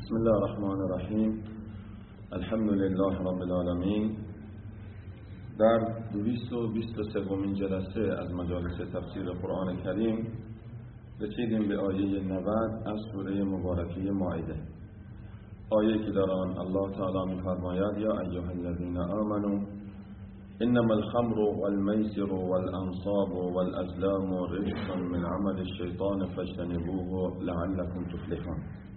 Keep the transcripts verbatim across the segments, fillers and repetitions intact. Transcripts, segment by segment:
بسم الله الرحمن الرحیم. الحمد لله رب العالمین. در دویست و بیست و سومین جلسه از مجالس تفسیر قرآن کریم رسیدیم به آیه نود از سوره مبارکه مائده، آیه که در آن الله تعالی می‌فرماید یا ایها الذین آمنوا انما الخمر والمیسر والانصاب والازلام رجس من عمل الشیطان فاجتنبوه لعلكم تفلحون.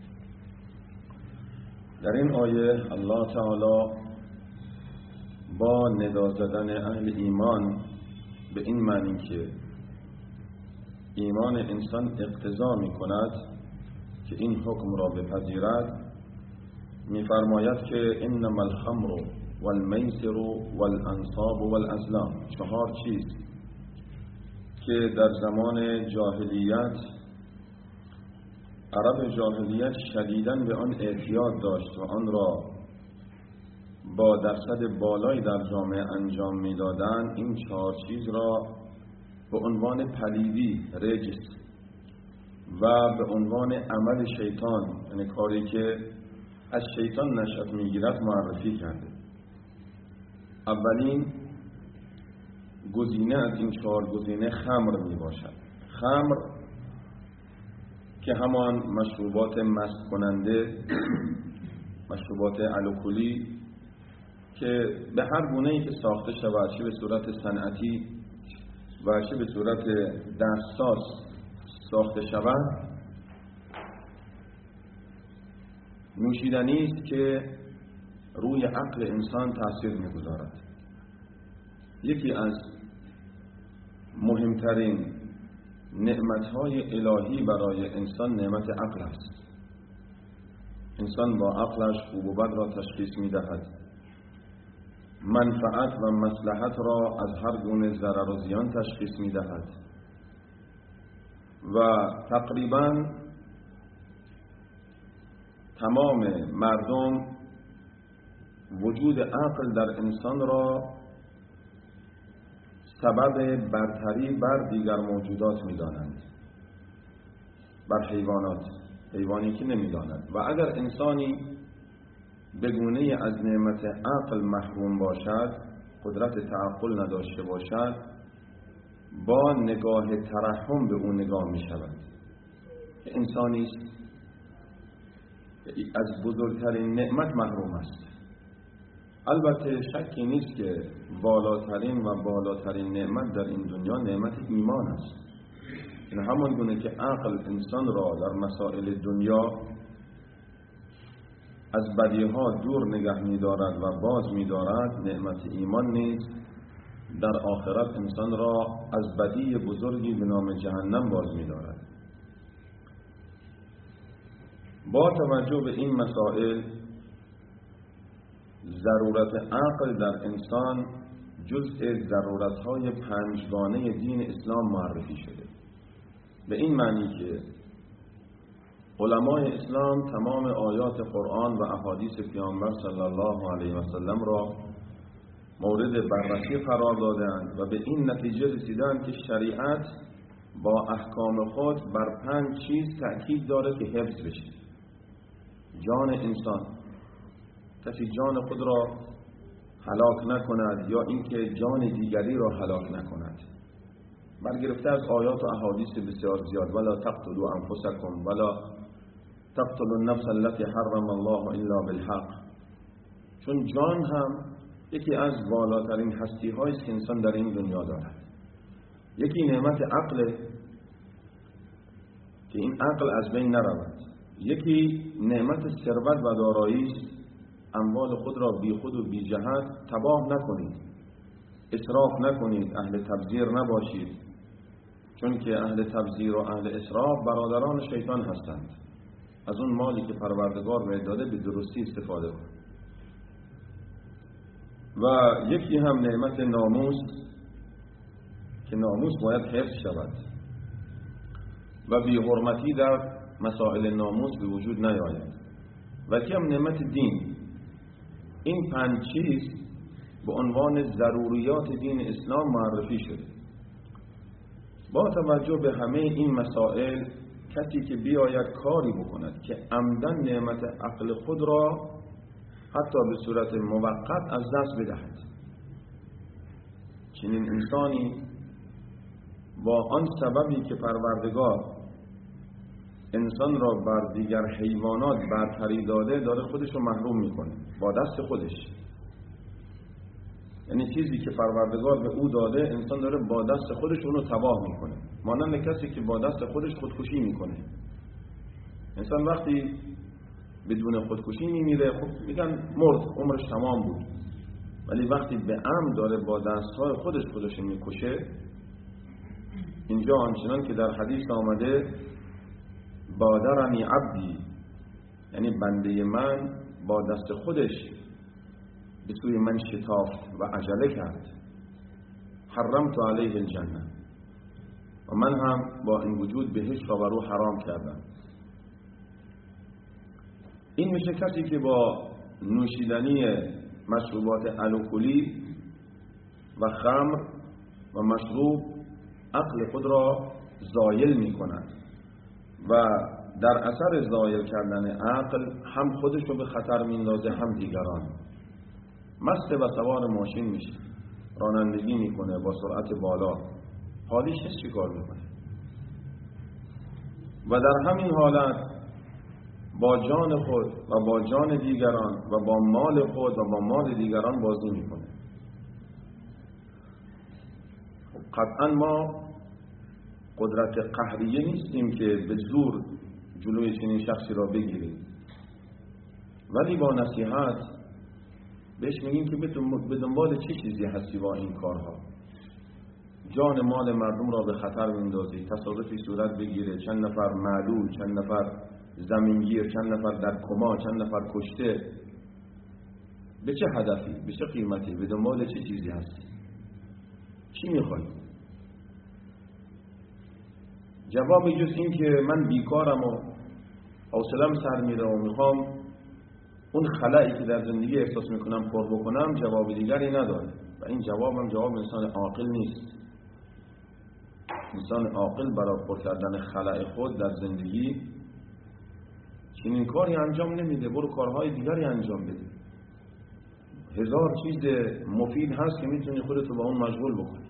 در این آیه الله تعالی با ندا زدن اهل ایمان به این معنی که ایمان انسان اقتضا می کند که این حکم را بپذیرد، می فرماید که انما الخمر والمیسر والانصاب والازلام، چهار چیز که در زمان جاهلیت عرب جاهلیت شدیداً به آن اعتیاد داشت و آن را با درصد بالایی در جامعه انجام می‌دادند. این چهار چیز را به عنوان پلیدی، رجس و به عنوان عمل شیطان، یعنی کاری که از شیطان نشأت می‌گیرد، معرفی کرده. اولین گزینه از این چهار گزینه خمر میباشد. خمر که همان مشروبات مست کننده، مشروبات الکلی که به هر گونه‌ای که ساخته شود، چه به صورت صنعتی و چه به صورت دستساز ساخته شود، نوشیدنی است که روی عقل انسان تاثیر می‌گذارد. یکی از مهمترین نعمت‌های الهی برای انسان نعمت عقل است. انسان با عقلش خوب و بد را تشخیص می‌دهد، منفعت و مصلحت را از هر گونه ضرر و زیان تشخیص می‌دهد و تقریباً تمام مردم وجود عقل در انسان را سبب برتری بر دیگر موجودات می‌دانند، بر حیوانات، حیوانی که نمی‌داند. و اگر انسانی به گونه‌ای از نعمت عقل محروم باشد، قدرت تعقل نداشته باشد، با نگاه ترحم به او نگاه می‌شود که انسانی است از بزرگترین نعمت محروم است. البته شکی نیست که بالاترین و بالاترین نعمت در این دنیا نعمت ایمان است. این همان گونه که عقل انسان را در مسائل دنیا از بدیها دور نگه می‌دارد و باز می‌دارد، نعمت ایمان نیز در آخرت انسان را از بدی بزرگی به نام جهنم باز می‌دارد. با توجه به این مسائل، ضرورت عقل در انسان جزء ضرورت‌های پنجگانه دین اسلام معرفی شده، به این معنی که علمای اسلام تمام آیات قرآن و احادیث پیامبر صلی الله علیه و سلم را مورد بررسی قرار دادند و به این نتیجه رسیدند که شریعت با احکام خود بر پنج چیز تأکید دارد که حفظ بشه. جان انسان، کسی جان خود را هلاک نکند یا اینکه جان دیگری را هلاک نکند، برگرفته از آیات و احادیث بسیار زیاد. ولا تقتلوا انفسکم ولا تقتلوا النفس التي حرم الله الا بالحق. چون جان هم یکی از بالاترین هستی هایی است که انسان در این دنیا دارد. یکی نعمت عقل که این عقل از بین نرود. یکی نعمت ثروت و دارایی است، اموال خود را بی خود و بی جهت تباه نکنید، اسراف نکنید، اهل تبذیر نباشید، چون که اهل تبذیر و اهل اسراف برادران شیطان هستند. از اون مالی که پروردگار بهت داده به درستی استفاده کن. و یکی هم نعمت ناموس که ناموس باید حفظ شود و بی حرمتی در مسائل ناموس به وجود نیاید. و یکی هم نعمت دین. این پنج چیز به عنوان ضروریات دین اسلام معرفی شده. با توجه به همه این مسائل کسی که بیاید کاری بکند که عمدن نعمت عقل خود را حتی به صورت موقت از دست بدهد. چنین انسانی با آن سببی که پروردگار انسان را بر دیگر حیوانات برتری داده داره خودش رو محروم میکنه با دست خودش. یعنی چیزی که پروردگار به او داده انسان داره با دست خودش اونو تباه میکنه، مانند کسی که با دست خودش خودکشی میکنه. انسان وقتی بدون خودکشی میمیره خب میگن مرد، عمرش تمام بود. ولی وقتی به عمد داره با دستهای خودش خودش میکشه، اینجا آنچنان که در حدیث آمده بادرنی عبدی، یعنی بنده من با دست خودش به سوی من شتافت و عجله کرد، حرمت علیه الجنه، و من هم با این وجود بهشت را بر او حرام کردم. این میشه کسی که با نوشیدنی مشروبات الکلی و خمر و مشروب عقل خود را زایل می کند و در اثر زایل کردن عقل هم خودش رو به خطر میندازه هم دیگران. مست و سوار ماشین میشه، رانندگی میکنه با سرعت بالا، حالیش چی کار میکنه و در همین حالت با جان خود و با جان دیگران و با مال خود و با مال دیگران بازی میکنه. قطعا ما قدرت قهریه نیستیم که به زور جلوی چنین شخصی را بگیریم، ولی با نصیحت بهش میگیم که به دنبال چه چیزی هستی با این کارها. جان مال مردم را به خطر میندازی، تصادفی صورت بگیره، چند نفر معلول، چند نفر زمینگیر، چند نفر در کما، چند نفر کشته. به چه هدفی؟ به چه قیمتی؟ به دنبال چه چیزی هستی؟ چی میخوای؟ جوابی جز این که من بیکارم و حوصله‌ام سر میره و میخوام اون خلایی که در زندگی احساس میکنم پر بکنم، جواب دیگری نداره و این جوابم جواب انسان عاقل نیست. انسان عاقل برای پر کردن خلای خود در زندگی چنین کاری انجام نمیده، برو کارهای دیگری انجام بده. هزار چیز مفید هست که میتونی خودتو با اون مشغول بکنی،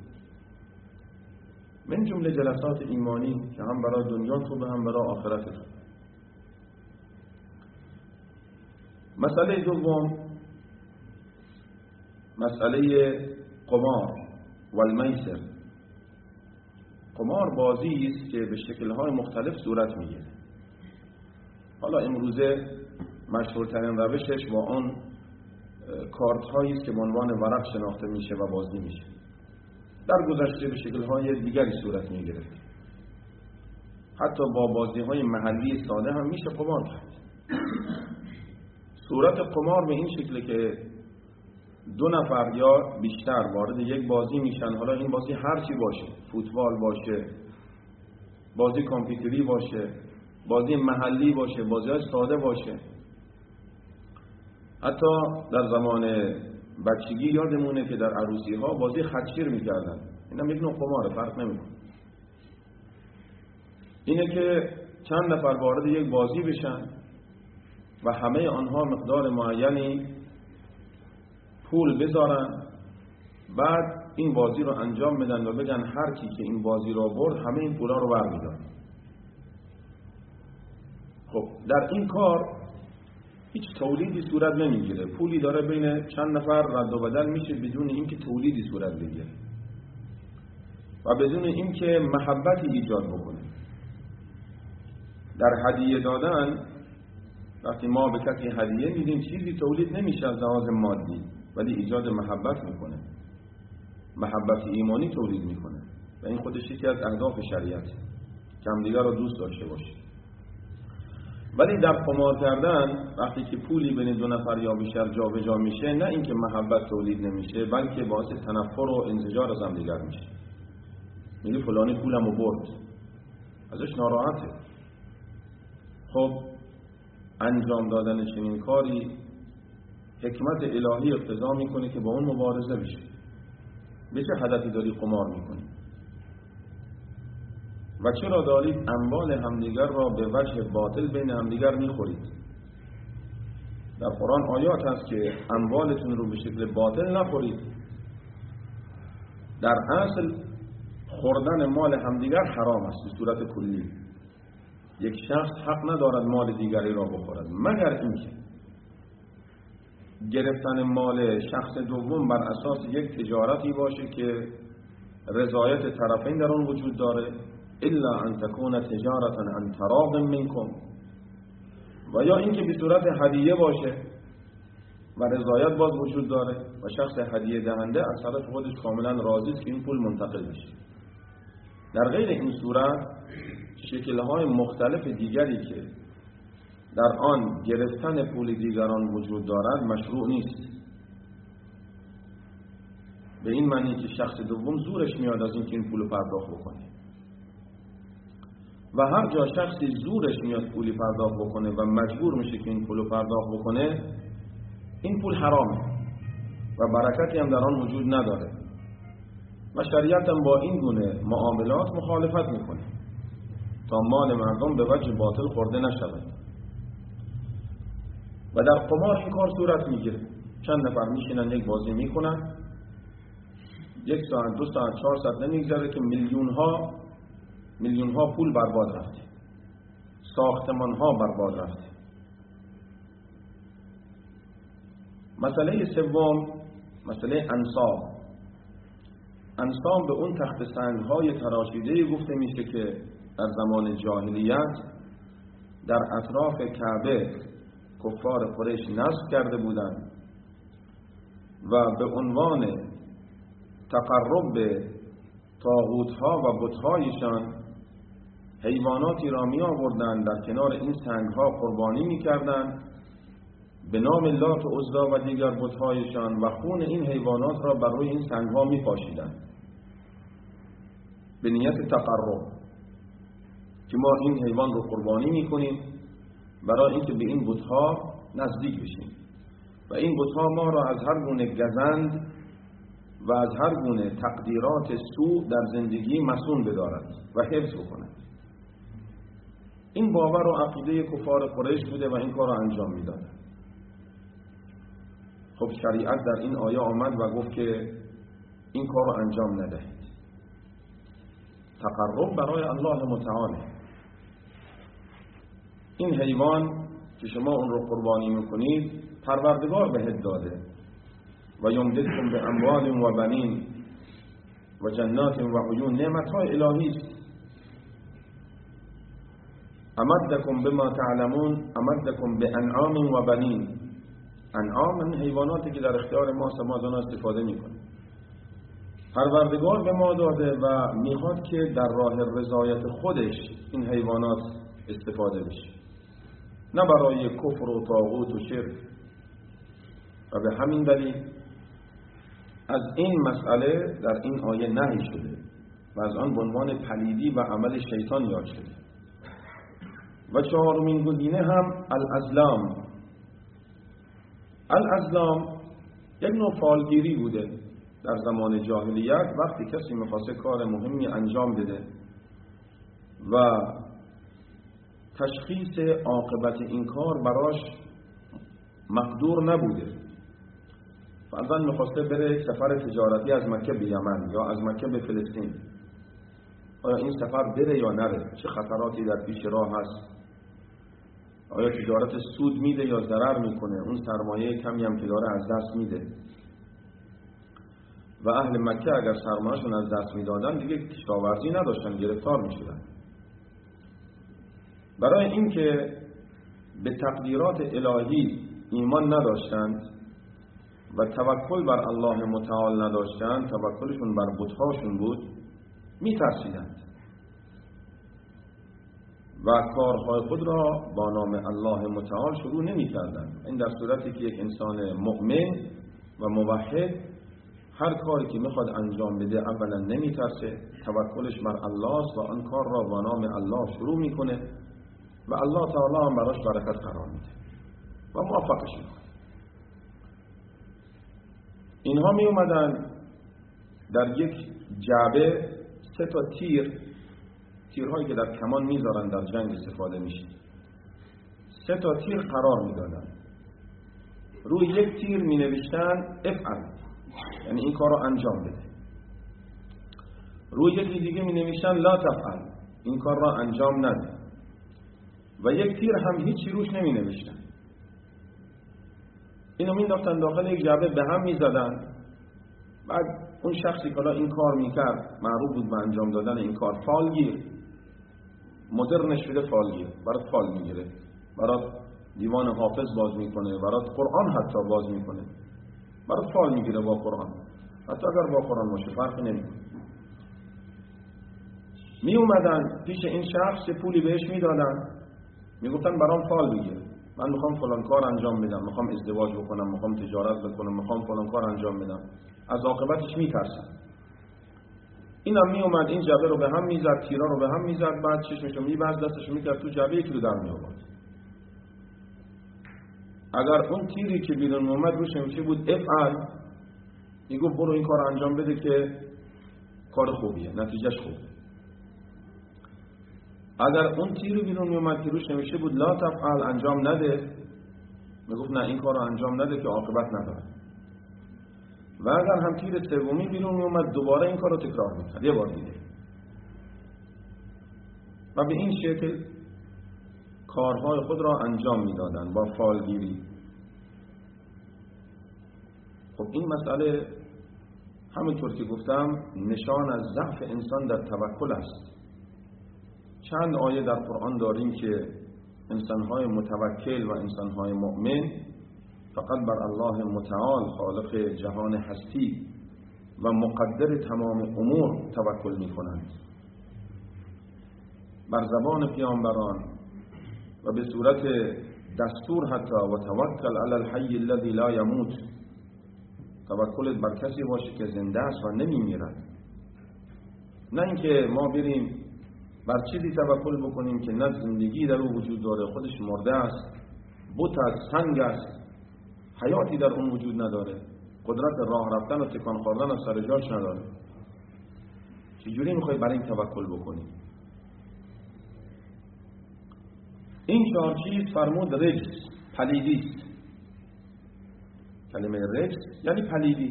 من جمله جلسات ایمانی که هم برای دنیا خوبه هم برای آخرت خوبه. مسئله دوم مسئله قمار و المیسر. قمار بازی است که به شکل‌های مختلف صورت میگیره. حالا امروزه مشهورترین روشش با آن کارت هایی است که به عنوان ورق شناخته میشه و بازی میشه. در گذشته به شکل‌های دیگری صورت میگرفت. حتی با بازی‌های محلی ساده هم میشه قمار کرد. صورت قمار به این شکله که دو نفر یا بیشتر وارد یک بازی میشن. حالا این بازی هر چی باشه، فوتبال باشه، بازی کامپیوتری باشه، بازی محلی باشه، بازی‌های ساده باشه. حتی در زمان بچگی یادمونه که در عروسی ها بازی خدشیر میکردن. اینم یک نوع قماره، فرق نمیکنه. اینه که چند نفر وارد یک بازی بشن و همه آنها مقدار معینی پول بذارن، بعد این بازی رو انجام بدن و بگن هر کی که این بازی رو برد همه این پولا رو برمی‌داره. خب در این کار هیچ تولیدی صورت نمیگیره. پولی داره بین چند نفر رد و بدل میشه بدون اینکه تولیدی صورت بگیره و بدون اینکه محبتی ایجاد بکنه. در هدیه دادن وقتی ما به کسی هدیه میدیم چیزی تولید نمیشه از لحاظ مادی، ولی ایجاد محبت میکنه، محبت ایمانی تولید میکنه و این خودش یکی از اهداف شریعت که همدیگر رو دوست داشته باشه. ولی در قمار کردن وقتی که پولی بین دو نفر یا بیشتر جا به جا میشه، نه اینکه محبت تولید نمیشه بلکه باعث تنفر و انزجار از هم دیگر میشه. میگه فلانی پولمو برد، ازش ناراحته. خب انجام دادن چنین کاری حکمت الهی اقتضا میکنه که با اون مبارزه بشه. به چه هدفی داری قمار میکنی؟ و چرا دارید اموال همدیگر را به وجه باطل بین همدیگر میخورید؟ در قرآن آیات هست که اموالتون رو به شکل باطل نخورید. در اصل خوردن مال همدیگر حرام است به صورت کلی. یک شخص حق ندارد مال دیگری را بخورد، مگر اینکه گرفتن مال شخص دوم بر اساس یک تجارتی باشه که رضایت طرفین در آن وجود داره، الا ان تكون تجارتا عن تراض منکم، و یا اینکه به صورت هدیه باشه و رضایت باز وجود داره و شخص هدیه دهنده از طرف خودش کاملا راضی است که این پول منتقل بشه. در غیر این صورت شکل‌های مختلف دیگری که در آن گرفتن پول دیگران وجود دارد مشروع نیست. به این معنی که شخص دوم زورش میاد از این که این پول پرداخت بکنه، و هر جا شخصی زورش میاد پولی پرداخت بکنه و مجبور میشه که این پول پرداخت بکنه، این پول حرامه و برکتی هم در آن وجود نداره و شریعت هم با این گونه معاملات مخالفت میکنه تا مال مردم به وجه باطل خورده نشود. و در قمار این کار صورت میگیره. چند نفر میشینن یک بازی میکنن، یک ساعت دو ساعت چهار ساعت نمیگذره که میلیون ها میلیون ها پول برباد رفته، ساختمان ها برباد رفته. مسئله سوم، مسئله انصاب. انصاب به اون تخت سنگ های تراشیده گفته میشه که در زمان جاهلیت در اطراف کعبه کفار قریش نصب کرده بودند و به عنوان تقرب به طاغوت‌ها و بت‌هایشان حیواناتی را می آوردند، در کنار این سنگ‌ها قربانی می‌کردند به نام لات و عزی و دیگر بت‌هایشان و خون این حیوانات را بر روی این سنگ‌ها می‌پاشیدند به نیت تقرب که ما این حیوان رو قربانی می‌کنیم برای اینکه به این بت‌ها نزدیک بشیم و این بت‌ها ما را از هر گونه گزند و از هر گونه تقدیرات سوء در زندگی مسئول بدارد و حفظ بکند. این باور و عقیده کفار قریش بوده و این کار را انجام میداد. خب شریعت در این آیه آمد و گفت که این کار را انجام ندهید. تقرب برای الله متعال. این حیوان که شما اون رو قربانی میکنید پروردگار بهت داده و یمددکم به اموال و بنین و جنات و عیون، نعمت‌های الهی است. امدکم بما تعلمون، امدکم به انعام و بنین. انعام این حیواناتی که در اختیار ما ما از آنها استفاده میکنیم. پروردگار به ما داده و میخواد که در راه رضایت خودش این حیوانات استفاده بشه، نه برای کفر و طاغوت و شرک. و به همین دلیل از این مسئله در این آیه نهی شده و از آن به عنوان پلیدی و عمل شیطان یاد شده. و چهارمین گزینه هم الازلام. الازلام یک نوع فالگیری بوده در زمان جاهلیت. وقتی کسی میخواسته کار مهمی انجام بده و تشخیص عاقبت این کار براش مقدور نبوده، فرضاً میخواسته بره یک سفر تجارتی از مکه به یمن یا از مکه به فلسطین، آیا این سفر بره یا نره؟ چه خطراتی در پیش راه هست؟ آیا تجارت سود میده یا ضرر میکنه؟ اون سرمایه کمی هم که داره از دست میده. و اهل مکه اگر سرمایه‌شون از دست میدادن دیگه کشاورزی نداشتن، گرفتار میشدن. برای اینکه به تقدیرات الهی ایمان نداشتند و توکل بر الله متعال نداشتند، توکلشون بر بت‌هاشون بود، میترسیدند و کارهای خود را با نام الله متعال شروع نمی کردند. این در صورتی که یک انسان مؤمن و موحد هر کاری که میخواد انجام بده اولا نمی ترسه، توکلش بر الله است و آن کار را با نام الله شروع میکنه و الله تعالی هم براش برکت قرار میده و موفقش میکنه. اینها می اومدن در یک جعبه سه تا تیر تیرهایی که در کمان میذارن در جنگ استفاده میشه، سه تا تیر قرار میدادن، روی یک تیر می نوشتن افعل، یعنی این کار رو انجام بده، روی یکی دیگه می نوشتن لا تفعل، این کار را انجام نده، و یک تیر هم هیچی روش نمی نوشتن. اینو می انداختن داخل یک جعبه، به هم می زدن. بعد اون شخصی که این کار می کرد معروف بود به انجام دادن این کار، فالگیر، مدرنش شده فالگیر، برات فال می گیره، برات دیوان حافظ باز میکنه، برات قرآن حتی باز میکنه، برات فال میگیره با قرآن، حتی اگر با قرآن باشه فرقی نمیکنه. می اومدن پیش این شخص، پولی بهش میدادن، میگفتن برام فال بگیر، من میخوام فلان کار انجام بدم، میخوام ازدواج بکنم، میخوام تجارت بکنم، میخوام فلان کار انجام بدم، از عاقبتش میترسم. اینم می اومد این جعبه رو به هم میزد، تیرا رو به هم میزد، بعد چشمشو میبست، دستشو میکرد تو جعبه، یکی رو در می آورد. اگر اون تیری که بیرون اومد روش نوشته بود افعل، میگو برو این کار انجام بده که کار خوبیه، نتیجهش خوبه. اگر اون تیری بیرون اومد که روش نوشته بود لا تفعل، انجام نده، میگفت نه این کار رو انجام نده که عاقبت نداره. و اگر هم تیر سومی بیرون اومد دوباره این کار رو تکرار میکرد، یه بار دیگه. و به این شکل کارهای خود را انجام میدادند با فالگیری. خب این مسئله همونطور که گفتم نشان از ضعف انسان در توکل است. چند آیه در قرآن داریم که انسانهای متوکل و انسانهای مؤمن فقط بر الله متعال خالق جهان هستی و مقدر تمام امور توکل می کنند. بر زبان پیامبران و به صورت دستور حتی و توکل علی الحی الذی لا یموت، توکل بر کسی باشه که زنده است و نمی میرد، نه اینکه ما بریم بر چیزی توکل بکنیم که نه زندگی در او وجود داره، خودش مرده است، بت است، سنگ است، حیاتی در اون وجود نداره، قدرت راه رفتن و تکان خوردن از سر جاش نداره. چجوری میخوای بر این توکل بکنی؟ این چهار چیز فرمود رجس، پلیدی است. کلمه رجس یعنی پلیدی.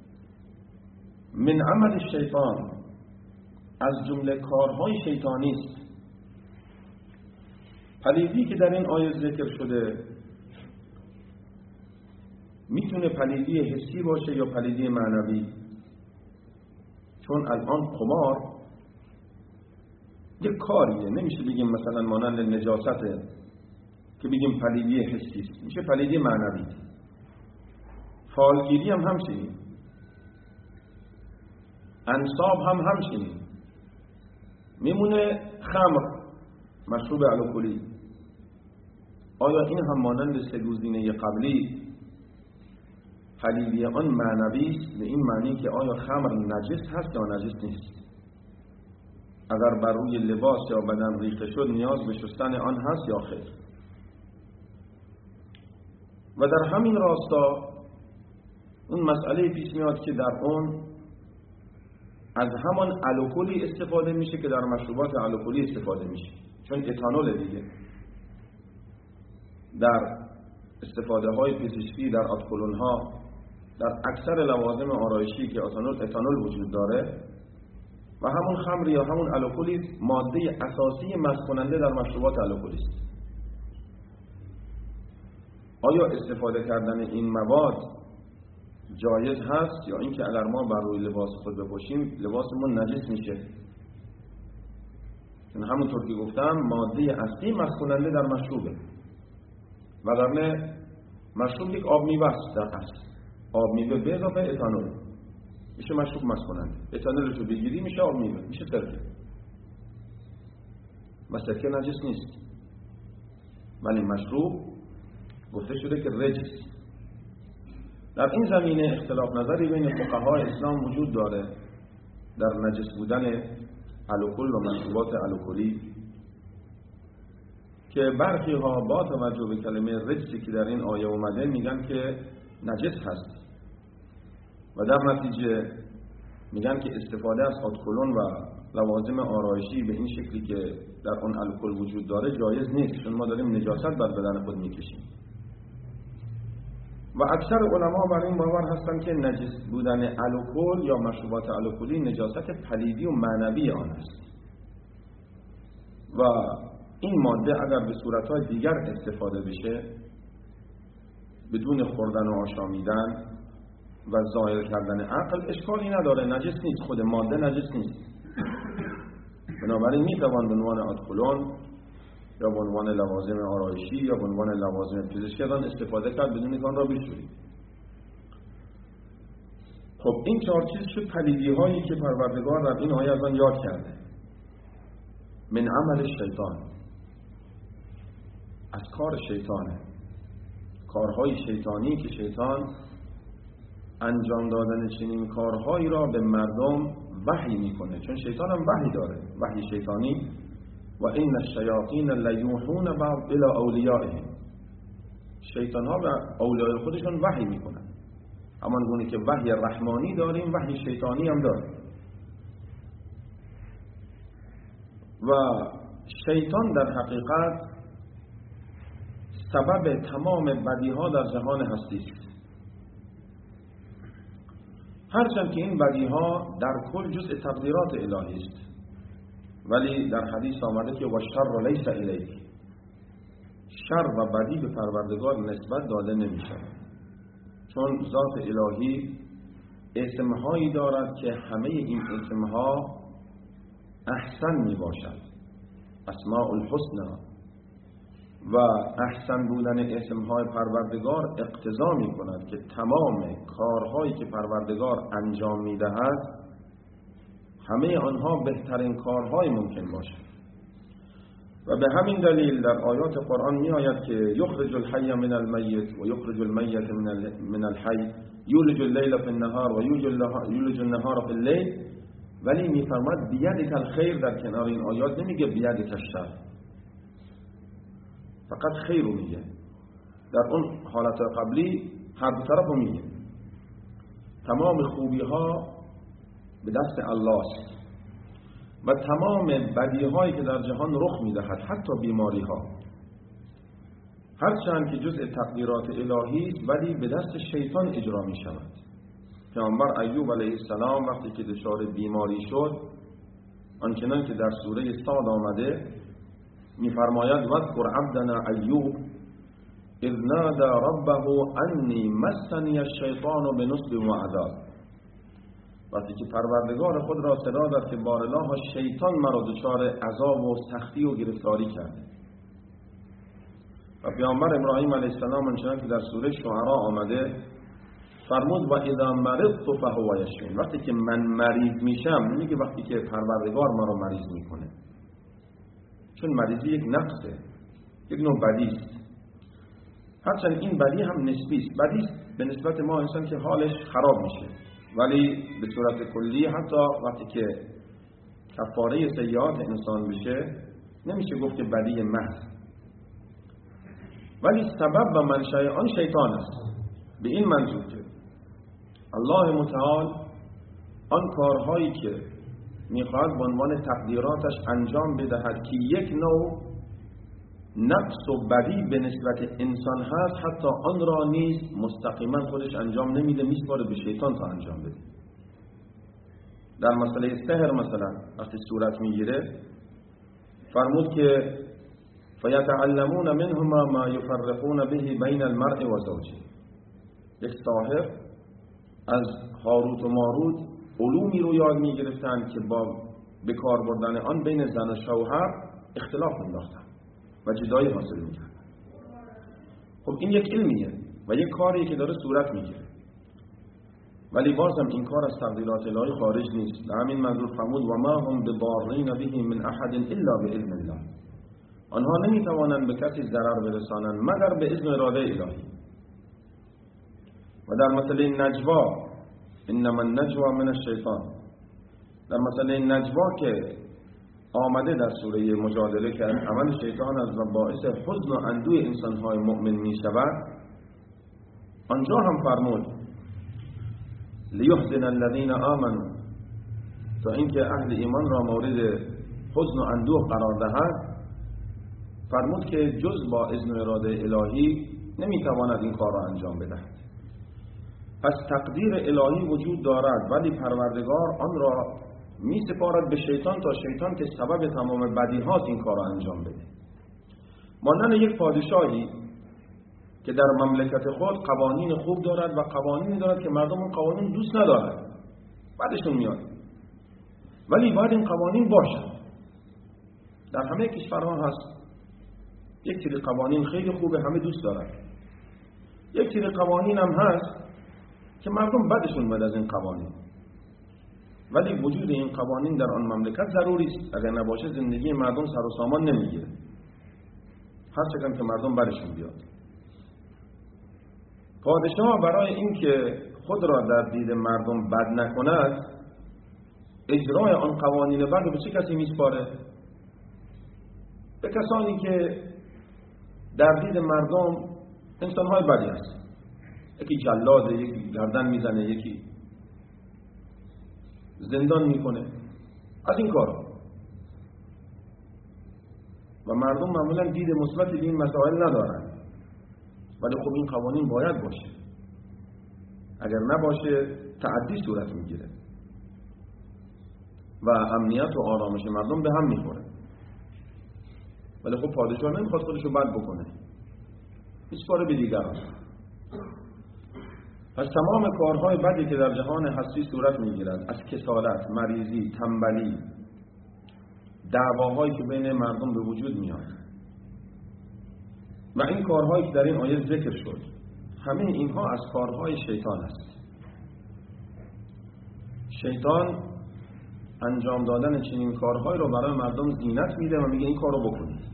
من عمل شیطان، از جمله کارهای شیطانی است. پلیدی که در این آیه ذکر شده میتونه پلیدی حسی باشه یا پلیدی معنوی، چون الان قمار یک کاریه، نمیشه بگیم مثلا مانند نجاسته که بگیم پلیدی حسی است، میشه پلیدی معنوی. فالگیری هم همچنین، انصاب هم همچنین. میمونه خمر، مشروب الکلی، آیا این هم مانند سه گزینه قبلی پلیدی آن معنوی است، به این معنی که آیا خمر نجس هست یا نجس نیست؟ اگر بر روی لباس یا بدن ریخته شد نیاز به شستن آن هست یا خیر؟ و در همین راستا اون مسئله پیش میاد که در اون از همان الکلی استفاده میشه که در مشروبات الکلی استفاده میشه، چون اتانول دیگه در استفاده های پزشکی، در ادکلون ها، در اکثر لوازم آرایشی که اتانول اتانول وجود داره، و همون خمر یا همون الکلی ماده اساسی مست کننده در مشروبات الکلی است. آیا استفاده کردن این مواد جایز هست یا اینکه اگر ما بر روی لباس خود بپوشیم لباسمون نجس میشه؟ چون همونطور که گفتم ماده اصلی مست کننده در مشروبه، وگرنه مشروب یک آب میوه است در اصل، آب میوه به اضافه اتانول میشه مشروب مست کننده. اتانولش رو بگیری میشه آب میوه، میشه سرکه. و سرکه نجس نیست، ولی مشروب گفته شده که رجس. در این زمینه اختلاف نظری بین فقهای اسلام وجود داره در نجس بودن الکل و مشروبات الکلی، که برخی ها با توجه به کلمه رجسی که در این آیه اومده میگن که نجس هست و در نتیجه میگن که استفاده از ادکلون و لوازم آرایشی به این شکلی که در اون الکل وجود داره جایز نیست، چون ما داریم نجاست بر بدن خود میکشیم. و اکثر علما بر این باور هستند که نجس بودن الکل یا مشروبات الکلی نجاست پلیدی و معنوی آن است و این ماده اگر به صورتهای دیگر استفاده بشه بدون خوردن و آشامیدن و ظاهر کردن عقل اشکالی نداره، نجس نیست، خود ماده نجس نیست. بنابراین میتوان به عنوان آدکولون یا به عنوان لوازم آرایشی یا به عنوان لوازم پزشکی از آن استفاده کرد بدون که آن را بشورید. خب این چهار چیز شد پلیدی هایی که پروردگار در این آیه از آن یاد کرده. من عمل شیطان، از کار شیطانه، کارهای شیطانی که شیطان انجام دادن چنین کارهایی را به مردم وحی میکنه، چون شیطان هم وحی داره، وحی شیطانی. و این الشیاطین لیوحون بعض الی اولیائهم، شیطان ها به اولیاء خودشون وحی میکنن، همان گونه که وحی رحمانی داریم وحی شیطانی هم داریم. و شیطان در حقیقت سبب تمام بدی ها در جهان هستی است، هرچند که این بدی ها در کل جزء تقدیرات الهی است، ولی در حدیث آمده که و شر لیس الیک، شر و بدی به پروردگار نسبت داده نمی شود، چون ذات الهی اسمهایی دارد که همه این اسمها احسن می باشد، اسماء الحسنى، و احسن بودن اسمهای پروردگار اقتضا می کند که تمام کارهایی که پروردگار انجام می دهد همه آنها بهترین کارهای ممکن باشد. و به همین دلیل در آیات قرآن می آید که یخرج الحی من المیت و یخرج المیت من الحی، یولج اللیل فی النهار و یولج النهار فی اللیل، ولی می فرماید بیدک الخیر در کنار این آیات، نمیگه بیدک الشر، فقط خیر رو میگه. در اون حالت قبلی هر دو طرف رو میگه، تمام خوبی ها به دست الله است و تمام بدی هایی که در جهان رخ میدهد، حتی بیماری ها، هرچند که جزء تقدیرات الهی است ولی به دست شیطان اجرا می شود. پیامبر ایوب علیه السلام وقتی که دچار بیماری شد، آنچنان که در سوره صاد آمده می‌فرماید واذکر عبدنا ایوب اذ نادى ربه انی مسنی الشیطان بنصب و عذاب، وقتی که پروردگار خود را صدا داد که بارالله شیطان مرا دچار عذاب و سختی و گرفتاری کرده. و پیامبر ابراهیم علیه السلام آنچنان که در سوره شعراء آمده فرمود و اذا مرضت فهو یشفین، وقتی که من مریض میشم، نمیگه وقتی که پروردگار مرا مریض میکنه، چون مریضی یک نقصه، یک نوع بدی است، هرچند این بدی هم نسبی است. بدی است به نسبت ما انسان که حالش خراب میشه، ولی به صورت کلی حتی وقتی که کفاره سیئات انسان بشه نمیشه گفت که بدی محض، ولی سبب و منشأ آن شیطان است. به این منظور که الله متعال آن کارهایی که میخواهد به عنوان تقدیراتش انجام بدهد که یک نوع نقص و بدی به نسبت انسان هست، حتی آن را نیز مستقیما خودش انجام نمیده، میسپاره به شیطان تا انجام بده. در مسئله سحر مثلا وقتی صورت میگیره فرمود که فیتعلمون منهما ما یفرقون به بین المرء و زوجه، یک ساحر از هاروت و ماروت علومی رو یاد میگرفتن که با به کار بردن آن بین زن و شوهر اختلاف مینداختن و جدایی حاصل میکردن. خب این یک علمیه و یک کاری که داره صورت میگیره، ولی بازم این کار از تقدیرات الهی خارج نیست. به همین منظور فرمود و ما هم بضارین به من احد الا باذن الله، آنها نمیتوانند به کسی ضرر برسانند مگر به اذن اراده الهی. و در مسئله نجوا انما النجوا من الشیطان، در مسئله نجوا که آمده در سوره مجادله که عمل شیطان از و باعث حزن و اندوه انسانهای مؤمن می شود، آنجا هم فرمود لیحزن الذین آمنوا تا اینکه اهل ایمان را مورد حزن و اندوه قرار دهد، فرمود که جز با اذن و اراده الهی نمیتواند این کار را انجام بدهد. پس تقدیر الهی وجود دارد، ولی پروردگار آن را می سپارد به شیطان تا شیطان که سبب تمام بدیهات این کار را انجام بده. مانند یک پادشاهی که در مملکت خود قوانین خوب دارد و قوانینی دارد که مردم اون قوانین دوست ندارد، بعدشون میاد، ولی باید این قوانین باشد. در همه کشورها هست یک سری قوانین خیلی خوبه، همه دوست دارد. یک سری قوانین هم هست که مردم بدشون میاد از این قوانین، ولی وجود این قوانین در آن مملکت ضروری است. اگر نباشه زندگی مردم سر و سامان نمیگیره، هر چقدر که مردم بدشون بیاد. پادشاه برای اینکه خود را در دید مردم بد نکند، اجرای آن قوانین بد رو به چه کسی میسپاره؟ به کسانی که در دید مردم انسان‌های بدی هست. یکی جلاده، یکی گردن میزنه، یکی زندان میکنه، از این کارا. و مردم معمولا دید مثبت به این مسائل ندارن، ولی خب این قوانین باید باشه. اگر نباشه تعدی صورت میگیره و امنیت و آرامش مردم به هم میخوره. ولی خب پادشاه نمیخواد خودشو بد بکنه، میسپاره به دیگران. پس تمام کارهای بدی که در جهان هستی صورت میگیرد، از کسالت، مریضی، تنبلی، دعواهایی که بین مردم به وجود میاد و این کارهایی که در این آیه ذکر شد، همه اینها از کارهای شیطان است. شیطان انجام دادن چنین کارهایی رو برای مردم زینت میده و میگه این کار رو بکنید.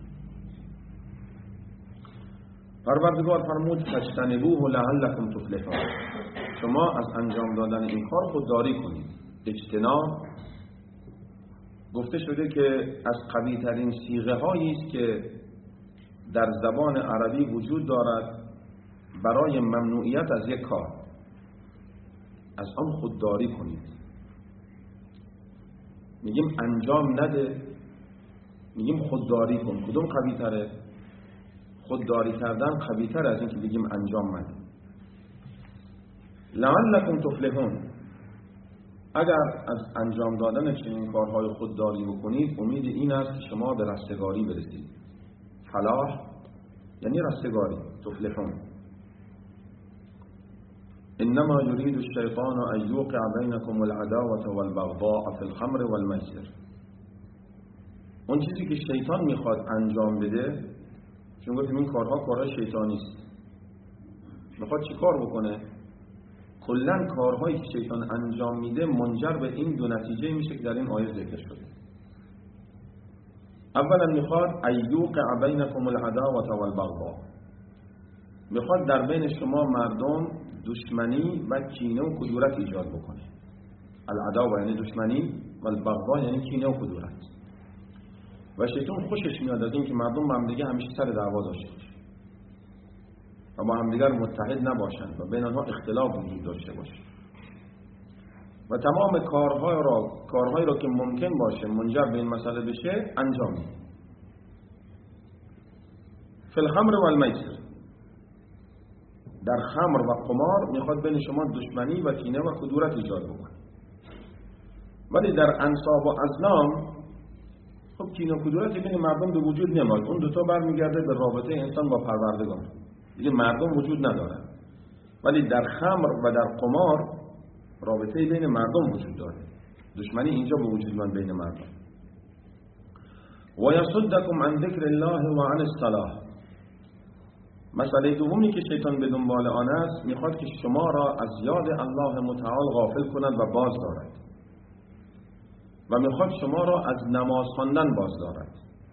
پروردگار فرمود فاجتنبوه لعلکم تفلحون، شما از انجام دادن این کار خودداری کنید. اجتناب گفته شده که از قوی ترین صیغه هایی است که در زبان عربی وجود دارد برای ممنوعیت از یک کار. از آن خودداری کنید. میگیم انجام نده، میگیم خودداری کن. کدوم قوی تره؟ خودداری کردن قوی تر از این که بگیم انجام نده. لعلکم تفلحون، اگر از انجام دادن چنین کارهای خودداری بکنید، امید این است که شما به رستگاری برسید. فلاح یعنی رستگاری. تفلحون. انما يريد الشيطان ان يوقع بينكم العداوه والبغضاء في الخمر والميسر. اون چیزی که شیطان میخواد انجام بده، چون گفتیم این کارها کارهای شیطانی است، میخواد چی کار بکنه؟ کلن کارهایی که شیطان انجام میده منجر به این دو نتیجه میشه که در این آیه ذکر شده. اولا میخواد ایوقع بینکم العداوه والبغضاء، میخواد در بین شما مردم دشمنی و کینه و کدورت ایجاد بکنه. العداوه یعنی دشمنی و البغضاء یعنی کینه و کدورت. و شیطان خوشش میاد از این که مردم با هم دیگه همیشه سر دعوا داشته باشن و با هم دیگر متحد نباشند و بین آنها اختلاف وجود داشته باشه و تمام کارهای را کارهایی را که ممکن باشه منجر به این مسئله بشه انجام میده. فی الخمر و المیسر، در خمر و قمار میخواد بین شما دشمنی و کینه و کدورت ایجاد بکنه. ولی در انصاب و ازلام خب کینه و کدورتی بین مردم به وجود نمیاد. اون دوتا برمیگرده به رابطه انسان با پروردگار، دیگه مردم وجود نداره. ولی در خمر و در قمار رابطه بین مردم وجود داره. دشمنی اینجا به وجود میاد بین مردم. و یصدکم عن ذکر الله و عن الصلاة. مسئله دومی که شیطان به دنبال آن است، میخواد که شما را از یاد الله متعال غافل کند و باز دارد و میخواد شما را از نماز خواندن باز دارد.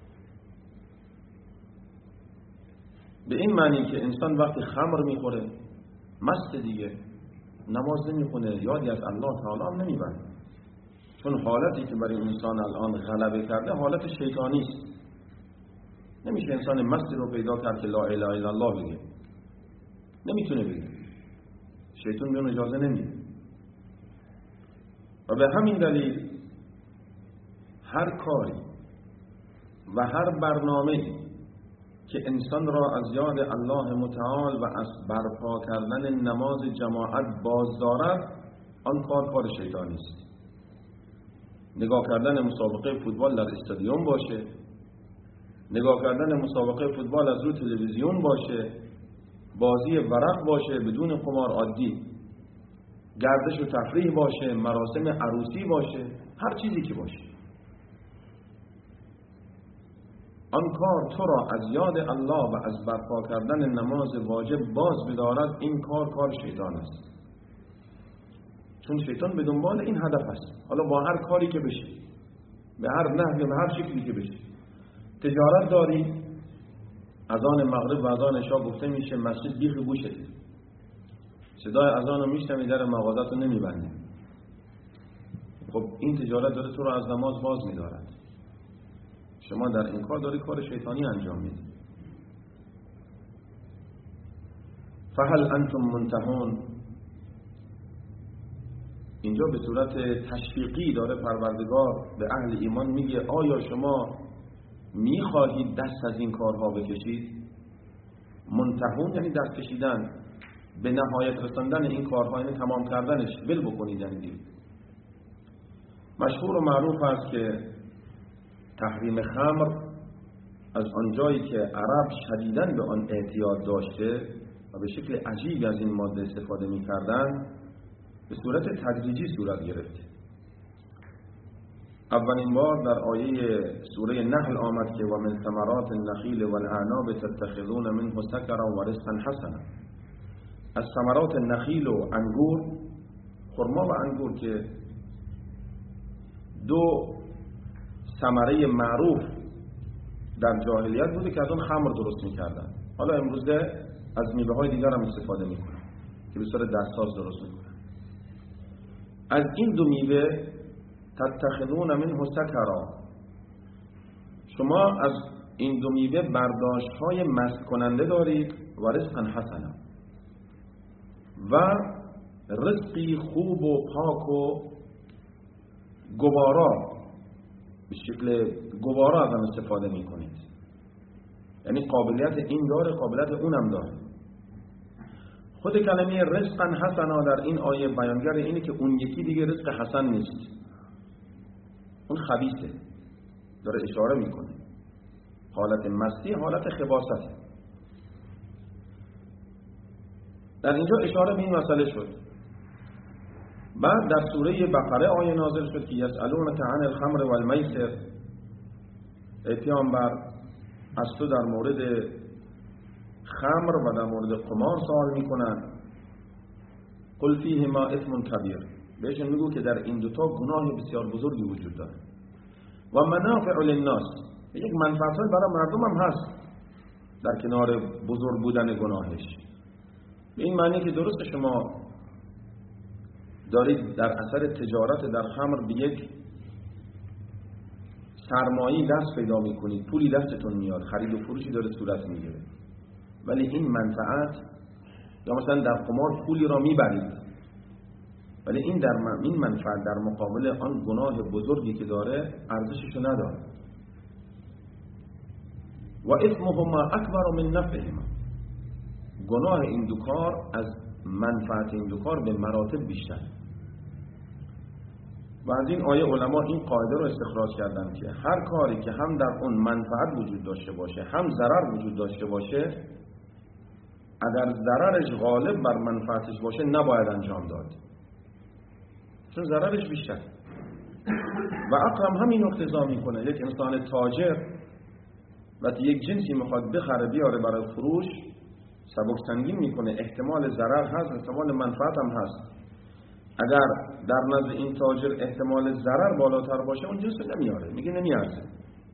به این معنی که انسان وقتی خمر میخوره مست دیگه، نماز نمیخونه، یادی از الله تعالی هم نمیبره، چون حالتی که برای انسان الان غلبه کرده حالت شیطانی است. نمیشه انسان مستی رو پیدا کرد که لا اله الا الله بگه، نمیتونه بگه، شیطان به اون اجازه نمیده. و به همین دلیل هر کاری و هر برنامه‌ای که انسان را از یاد الله متعال و از برپا کردن نماز جماعت باز دارد، آن کار کار شیطانی است. نگاه کردن مسابقه فوتبال در استادیوم باشه، نگاه کردن مسابقه فوتبال از روی تلویزیون باشه، بازی ورق باشه بدون قمار عادی، گردش و تفریح باشه، مراسم عروسی باشه، هر چیزی که باشه، آن کار تو را از یاد الله و از برپا کردن نماز واجب باز بدارد، این کار کار شیطان است. چون شیطان به دنبال این هدف است. حالا با هر کاری که بشه، به هر نحوی و هر شکلی که بشه، تجارت داری، اذان مغرب و اذان عشاء گفته میشه، مسجد بیخ گوشت، صدای اذان رو میشنوی، در مغازت رو نمیبندی، خب این تجارت داره تو رو از نماز باز میدارد. شما در این کار داری کار شیطانی انجام میدی. فهل انتم منتهون، اینجا به صورت تشویقی داره پروردگار به اهل ایمان میگه آیا شما میخواهید دست از این کارها بکشید؟ منتهون یعنی دست کشیدن، به نهایت رساندن این کارها یعنی تمام کردنش، بل بکنید. یعنی مشهور و معروف است که تحریم خمر از آنجایی که عرب شدیداً به آن اعتیاد داشته و به شکل عجیبی از این ماده استفاده می‌کردند، به صورت تدریجی صورت گرفت. اولین بار در آیه سوره نحل آمد که و من ثمرات النخیل والاعناب تتخذون منه سکرا و رزقا حسنا. از ثمرات نخیل و انگور، خرما و انگور که دو ثمره معروف در جاهلیت بوده که از اون خمر درست می‌کردن، حالا امروزه از میوه‌های دیگر هم استفاده می‌کنن که به صورت دستساز درست می‌کنن. از این دو میوه تتخذون منه سکرا، شما از این دو میوه برداشت‌های مست کننده دارید، و رزقا حسنا، و رزقی خوب و پاک و گوارا، به شکل گوارا از آن استفاده می‌کنید. یعنی قابلیت این داره، قابلیت اونم داره. خود کلمه رزقا حسنا در این آیه بیانگر اینه که اون یکی دیگه رزق حسن نیست، اون خبیثه، داره اشاره میکنه. حالت مستی حالت خباثت. در اینجا اشاره به این مسئله شد. بعد در سوره بقره آیه نازل شد که یسألونک عن الخمر والمیسر، ای پیامبر از تو در مورد خمر و در مورد قمار سوال میکنن. قل فیهما اثم کبیر، بهشون میگو که در این دوتا گناه بسیار بزرگی وجود داره. و منافع للناس، یک منفعت‌های برای مردم هم هست در کنار بزرگ بودن گناهش. به این معنی که درست شما دارید در اثر تجارت در خمر به یک سرمایه دست پیدا میکنید، پولی دستتون میاد، خرید و فروشی داره صورت میگیره، ولی این منفعت، یا مثلا در قمار پولی را میبرید، ولی این در این منفعت در مقابل آن گناه بزرگی که داره ارزششو نداره. و اثمهما اکبر من نفعهما، گناه این دو کار از منفعت این دو کار به مراتب بیشتر. و از این آیه علما این قاعده رو استخراج کردن که هر کاری که هم در اون منفعت وجود داشته باشه هم ضرر وجود داشته باشه، اگر ضررش غالب بر منفعتش باشه نباید انجام داد، چون ضررش بیشتر. و اقرم همین اقتضا میکنه. یک انسان تاجر وقتی یک جنسی میخواد بخره بیاره برای فروش، سبک سنگین میکنه، احتمال ضرر هست، احتمال منفعت هم هست. اگر در نزد این تاجر احتمال ضرر بالاتر باشه اون جنس نمیاره، میگه نمیارزه.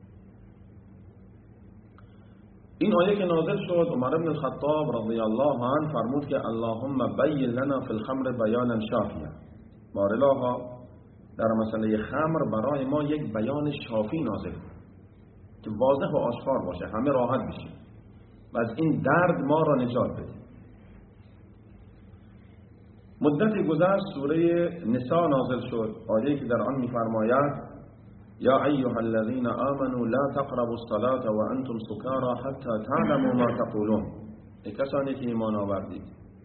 این آیه که نازل شد، عمر بن الخطاب رضی الله عنه فرمود که اللهم بین لنا فی الخمر بیانا شافیا، بارالله در مسئله خمر برای ما یک بیان شافی نازل کن که واضح و آشکار باشه، همه راحت بشه و از این درد ما را نجات بده. مدتی گذشت، سوره نساء نازل شد، آیه‌ای که در آن می‌فرماید یا ایها الذین آمنوا لا تقربوا الصلاة و انتم سکارا حتی تعلموا ما تقولون. ای کسانی که ایمان آوردید،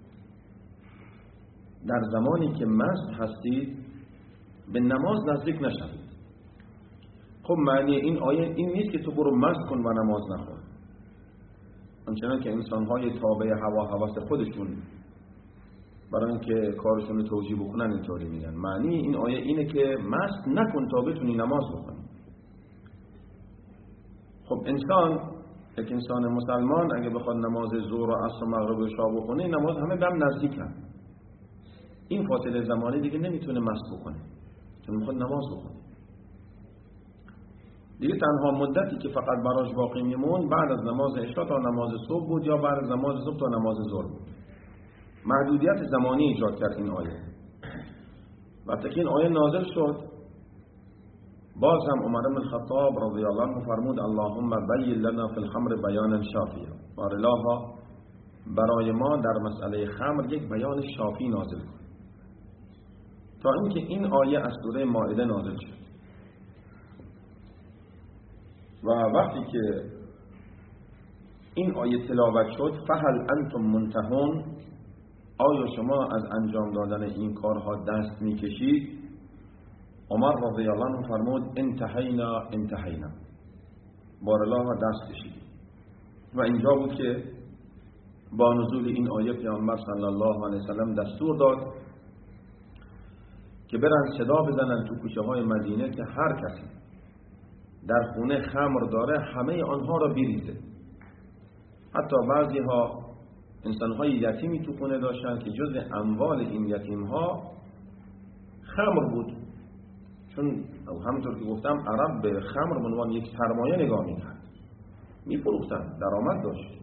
در زمانی که مست هستید به نماز نزدیک نشوید. خب معنی این آیه این نیست که تو برو مست کن و نماز نخون، همچنان که انسان‌های تابع هوا هوس خودشون برای اینکه کارشون رو توجیه بکنن اینطوری میگن. معنی این آیه اینه که مست نکن تا بتونی نماز بخونی. خب انسان، یک انسان مسلمان اگه بخواد نماز ظهر و عصر و مغرب و عشا بخونه، نماز همه به هم نزدیکن. این فاصله زمانی دیگه نمیتونه مست بکنه، چون میخواد نماز بخونه. دیگه تنها مدتی که فقط براش باقی میمون بعد از نماز عشا تا نماز صبح بود، یا بعد از نماز صبح تا نماز ظهر بود. محدودیت زمانی ایجاد کرد این آیه. وقتی که این آیه نازل شد، باز هم عمر بن الخطاب رضی الله عنه فرمود اللهم بین لنا فی الخمر بیانا شافیا. بار الله برای ما در مسئله خمر یک بیان شافی نازل کن. تا اینکه این آیه از سوره مائده نازل شد و وقتی که این آیه تلاوت شد فهل انتم منتهون، آیا شما از انجام دادن این کارها دست میکشید؟ عمر رضی الله عنه فرمود انتهینا انتهینا، بار الله دست کشید. و اینجا بود که با نزول این آیه پیامبر صلی الله علیه وسلم دستور داد که برن صدا بزنن تو کوچه های مدینه که هر کسی در خونه خمر داره همه آنها را بریزه. حتی بعضی ها انسان‌های یتیمی تو خونه داشتن که جز اموال این یتیم‌ها خمر بود، چون همونطور که گفتم عرب به خمر به عنوان یک سرمایه نگاه می‌کرد، می‌فروختن، درآمد داشت.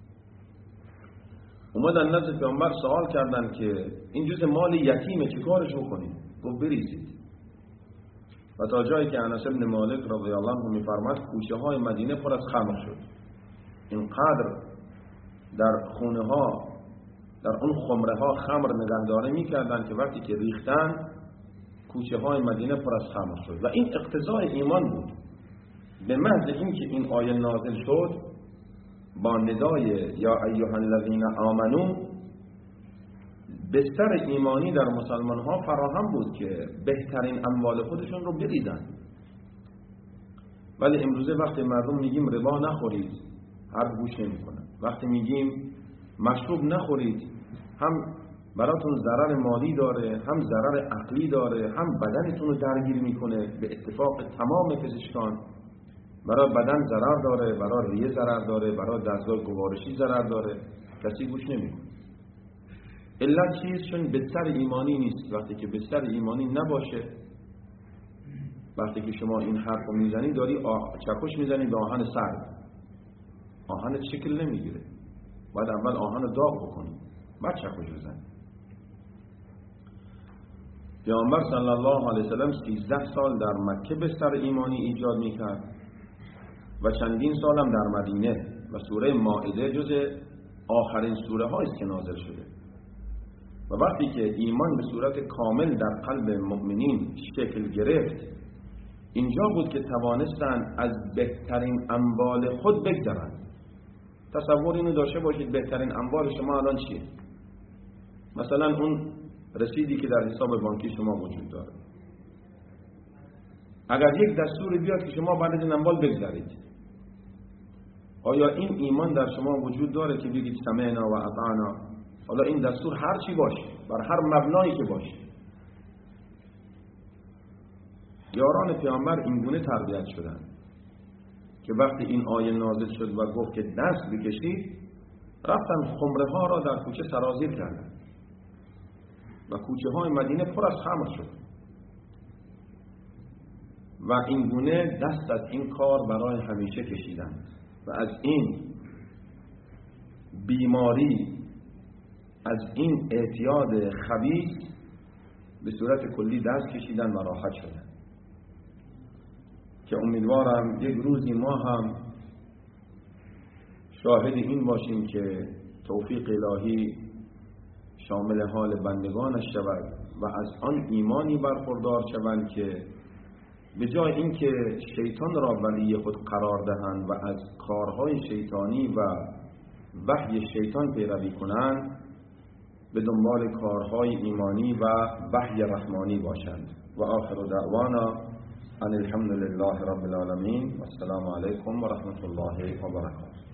اومدن نزد پیامبر سوال کردن که این جز مال یتیمه چه کارش بکنیم؟ گفت بریزید. و تا جایی که انس بن مالک رضی الله عنه می‌فرماد کوچه‌های مدینه پر از خمر شد. اینقدر در خونه ها در اون خمره ها خمر نگهداری میکردن که وقتی که ریختن کوچه های مدینه پر از خمر شد. و این اقتضای ایمان بود. به محض اینکه این آیه نازل شد با ندای یا ایها الذین آمنو، بستر ایمانی در مسلمان ها فراهم بود که بهترین اموال خودشون رو بریزن. ولی امروزه وقتی مردم میگیم ربا نخورید حرف گوش نمیکنن، وقتی میگیم مشروب نخورید هم براتون ضرر مالی داره هم ضرر عقلی داره هم بدنتون رو درگیر میکنه، به اتفاق تمام پزشکان برای بدن ضرر داره، برای ریه ضرر داره، برای دستگاه گوارشی ضرر داره، کسی گوش نمیکنه. علت چیست؟ چون بستر ایمانی نیست. وقتی که بستر ایمانی نباشه، وقتی که شما این حرف رو میزنی داری چکش میزنی به آهن سرد، آهن شکل نمیگیره. باید اول آهن داغ بکنی بعد چکش بزنی. پیامبر صلی الله علیه وسلم سیزده سال در مکه بستر ایمانی ایجاد میکرد و چندین سال هم در مدینه و سوره مائده جز آخرین سوره هایست که نازل شده. و وقتی که ایمان به صورت کامل در قلب مؤمنین شکل گرفت، اینجا بود که توانستن از بهترین اموال خود بگذرن. تصور اینو داشته باشید بهترین اموال شما الان چیه؟ مثلا اون رسیدی که در حساب بانکی شما وجود داره، اگر یک دستور بیاد که شما بعد از این اموال بگذرید، آیا این ایمان در شما وجود داره که بگید سمعنا و اطعنا؟ حالا این دستور هر چی باشه، بر هر مبنایی که باشه. یاران پیامبر اینگونه تربیت شدن که وقتی این آیه نازل شد و گفت که دست بکشید، رفتن خمره ها را در کوچه سرازیر کردن و کوچه های مدینه پر از خمر شد و اینگونه دست از این کار برای همیشه کشیدند و از این بیماری، از این اعتیاد خبیث به صورت کلی دست کشیدن و راحت شدن. که امیدوارم یک روزی ما هم شاهد این باشیم که توفیق الهی شامل حال بندگانش شود و از آن ایمانی برخوردار شوند که به جای اینکه شیطان را ولی خود قرار دهند و از کارهای شیطانی و وحی شیطان پیروی کنند، به دنبال کارهای ایمانی و وحی رحمانی باشند. و آخر دعوانا ان الحمد لله رب العالمین و السلام علیکم و رحمت الله و برکاته.